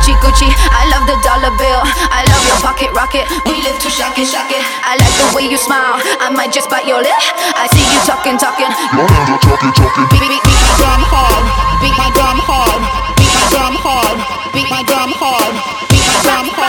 Gucci, Gucci. I love the dollar bill. I love your pocket rocket. We live to shock it, shock it. I like the way you smile. I might just bite your lip. I see you talking, talking. Your hands are talking, talking. Beat my drum hard. Beat my drum hard. Beat my drum hard. Beat my drum hard. Beat my drum hard.